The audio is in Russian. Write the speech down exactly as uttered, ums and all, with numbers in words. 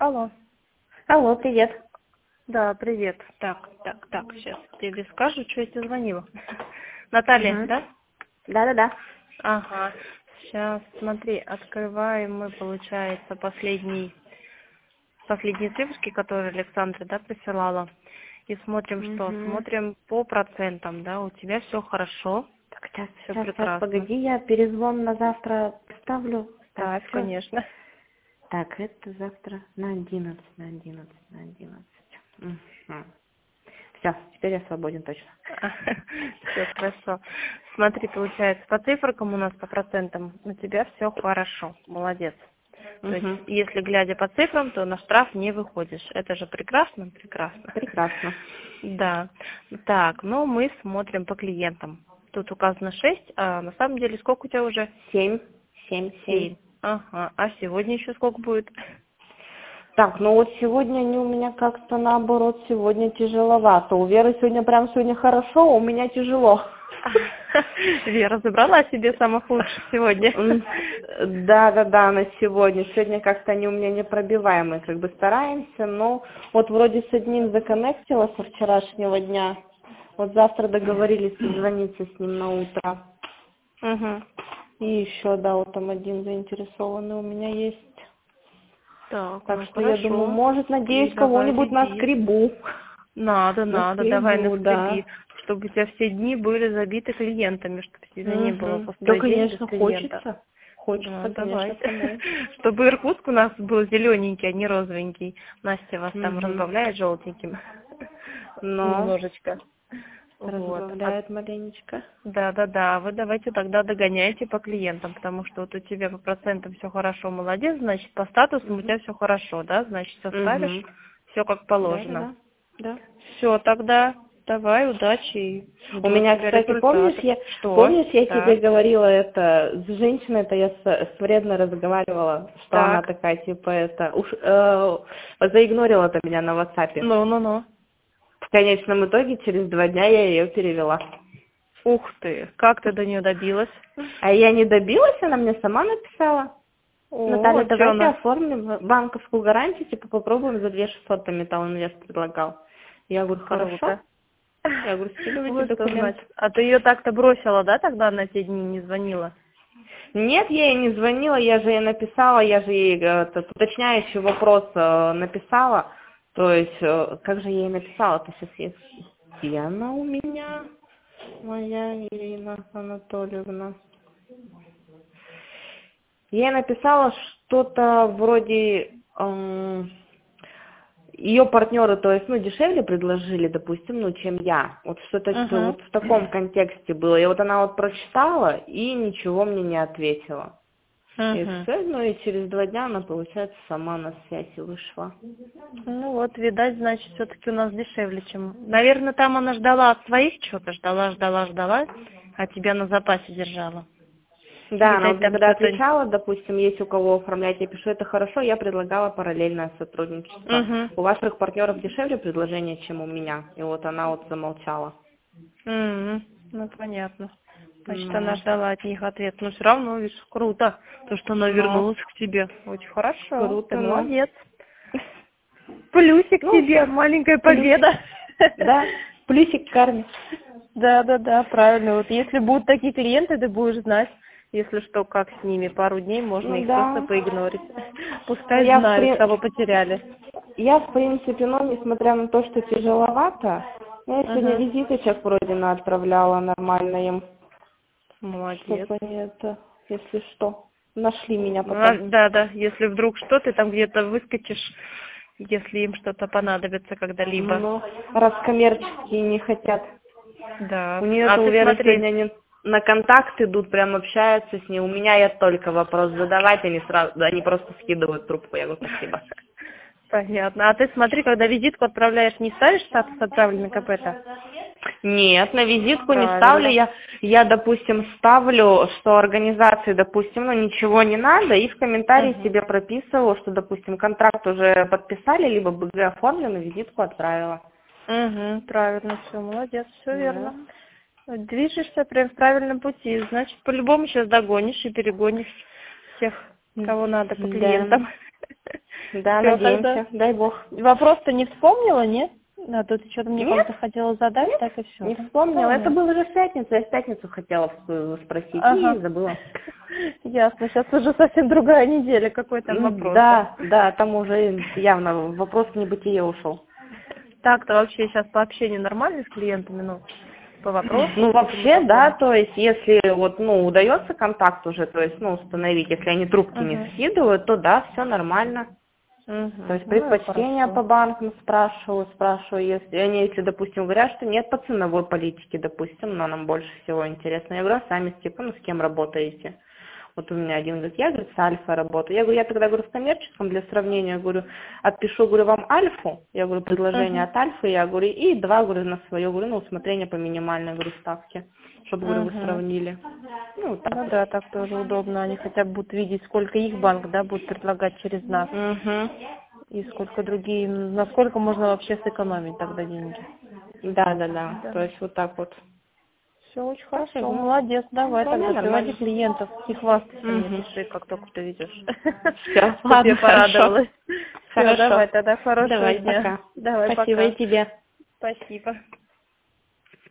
Алло. Алло, привет. Да, привет. Так, так, так, сейчас тебе скажу, что я тебе звонила. Наталья, Угу. да? Да-да-да. Ага. Сейчас, смотри, открываем мы, получается, последний, последние циферки, которые Александра, да, присылала. И смотрим, что? Угу. Смотрим по процентам, да, у тебя все хорошо, Так, сейчас, все сейчас, сейчас, прекрасно. погоди, я перезвон на завтра ставлю. Так, Ставь, все. конечно. Так, это завтра на одиннадцать, на одиннадцать, на одиннадцать. Угу. Все, теперь я свободен точно. Все хорошо. Смотри, получается, по циферкам у нас, по процентам, у тебя все хорошо. Молодец. То есть, Угу. если глядя по цифрам, то на штраф не выходишь. Это же прекрасно? Прекрасно. Прекрасно. Да. Так, ну мы смотрим по клиентам. Тут указано шесть, а на самом деле сколько у тебя уже? Семь, семь, семь. семь. Ага. А сегодня еще сколько будет? Так, ну вот сегодня они у меня как-то наоборот, сегодня тяжеловато. У Веры сегодня прям сегодня хорошо, у меня тяжело. Вера забрала себе самых лучших сегодня. Да, да, да, на сегодня. Сегодня как-то они у меня непробиваемые, как бы стараемся, но вот вроде с одним законнектила со вчерашнего дня. Вот завтра договорились созвониться с ним на утро. Угу. И еще, да, вот там один заинтересованный у меня есть. Так, Так ну что я думаю, хорошо. может, Ты надеюсь, давай кого-нибудь на веди. скребу. Надо, На надо, давай скребу, наскреби, да. чтобы у тебя все дни были забиты клиентами, чтобы тебе не было Угу. Да, пустой день без конечно, клиента. хочется. Да, Хочется, конечно, давай. самой. Чтобы Иркутск у нас был зелененький, а не розовенький. Настя вас там Угу. разбавляет желтеньким. Но Немножечко. Вот. А разбавляет маленечко. да, да, да. Вы давайте тогда догоняйте по клиентам, потому что вот у тебя по процентам все хорошо, молодец, значит, по статусам у Угу. тебя все хорошо, да, значит, составишь Угу. все как Да, да, положено. да. Да. Все, тогда давай, удачи и У жду от меня, тебя кстати, помнишь, результатов. я Что? помнишь, я тебе Так, говорила это с женщиной, это я с, с вредно разговаривала, что она так. такая, типа, это, уж, э, заигнорила-то меня на WhatsApp. Ну-ну-ну. В конечном итоге через два дня я ее перевела. Ух ты, как ты до нее добилась? А я не добилась, она мне сама написала. О, Наталья, а что давайте она? оформим банковскую гарантию, типа попробуем за две шестьсот там Металл Инвест предлагал. Я говорю, хорошо. Круто. Я говорю, скидывайте Вот что документ. значит. А ты ее так-то бросила, да, тогда на те дни не звонила? Нет, я ей не звонила, я же ей написала, я же ей э, этот уточняющий вопрос э, написала. То есть, э, как же я ей написала? То сейчас есть. Где она у меня? Моя Ирина Анатольевна. Я ей написала что-то вроде эм, ее партнеры, то есть, ну, дешевле предложили, допустим, ну, чем я. Вот что-то Угу. вот в таком контексте было. И вот она вот прочитала и ничего мне не ответила. И Угу. все, ну и через два дня она, получается, сама на связь и вышла. Ну вот, видать, значит, все-таки у нас дешевле, чем... Наверное, там она ждала от своих что-то, ждала, ждала, ждала, а тебя на запасе держала. Да, она Видать, вот мне там когда что-то... отвечала, допустим, есть у кого оформлять, я пишу, это хорошо, я предлагала параллельное сотрудничество. Угу. У ваших партнеров дешевле предложение, чем у меня. И вот она вот замолчала. Угу. Ну, понятно. Значит, она Ну, ждала от них ответ. Но все равно, видишь, круто, то, что она но вернулась к тебе. Очень хорошо, ты круто, ну. молодец. Плюсик Ну, тебе, маленькая плюсик. победа. Да, плюсик к карме. Да, да, да, правильно. Вот если будут такие клиенты, ты будешь знать, если что, как с ними. Пару дней можно Ну их просто да. поигнорить. Ну, Пускай я в, знают, при- кого потеряли. я, в принципе, ну, несмотря на то, что тяжеловато, я сегодня Угу. визиточек вроде на отправляла нормально им, Молодец. чтобы они это, если что, нашли меня Ну, а, потом. да, да, если вдруг что, ты там где-то выскочишь, если им что-то понадобится когда-либо. Ну, раз коммерческие не хотят. Да. У нее А это, у ты Веры смотри. сегодня они на контакт идут, прям общаются с ней. У меня я только вопрос задавать, они сразу, они просто скидывают трубку. Я говорю, спасибо. Понятно. А ты смотри, когда визитку отправляешь, не ставишь статус отправленный КП-то? Нет, на визитку не ставлю. Правильно. Я, я, допустим, ставлю, что организации, допустим, ну, ничего не надо, и в комментарии Угу. себе прописывала, что, допустим, контракт уже подписали, либо БГ оформлен, и визитку отправила. Угу, правильно, все, молодец, все Да. верно. Движешься прям в правильном пути, значит, по-любому сейчас догонишь и перегонишь всех, кого надо по Да. клиентам. Да, Всё, надеемся, тогда дай бог. вопрос-то не вспомнила, нет? А тут что-то мне Нет, как-то хотела задать, нет, так и все. не вспомнила. Это было уже в пятницу, я в пятницу хотела э, спросить и Ага. забыла. Ясно. Сейчас уже совсем другая неделя. Какой там М, вопрос? Да, да, там уже явно вопрос в небытие ушел. Так-то вообще сейчас по общению нормально с клиентами, ну, по вопросам? Ну, каким-то вообще, да, таким? то есть, если вот, ну, удается контакт уже, то есть, ну, установить, если они трубки не Мгм. скидывают, то да, все нормально. То Мгм. есть Ну и предпочтения хорошо. по банкам спрашиваю, спрашиваю, если они, если, допустим, говорят, что нет по ценовой политике, допустим, но нам больше всего интересно. Я говорю, а сами типа, ну, с кем работаете? Вот у меня один говорит, я, говорит, с Альфа работаю. Я говорю, я тогда, говорю, в коммерческом для сравнения, говорю, отпишу, говорю, вам Альфу, я говорю, предложение Мгм. от Альфы, я говорю, и два, говорю, на свое, говорю, на усмотрение по минимальной, говорю, ставке, чтобы, говорю, вы Мгм. сравнили. Ну, вот так Ну вот. да, так тоже удобно. Они хотя бы будут видеть, сколько их банк, да, будет предлагать через нас. Угу. И сколько другие, насколько можно вообще сэкономить тогда деньги. Да, да, да. Да. То есть вот так вот. Все очень Так что, хорошо. ну, Молодец. Давай вполне тогда приводи нормально. клиентов и хвастайся мне, Угу. пиши, как только приведешь. Все, Чтоб я ладно, хорошо. порадовалась. Все, Хорошо. давай тогда хорошего Давай, дня. пока. Давай, Спасибо и пока. тебе. Спасибо.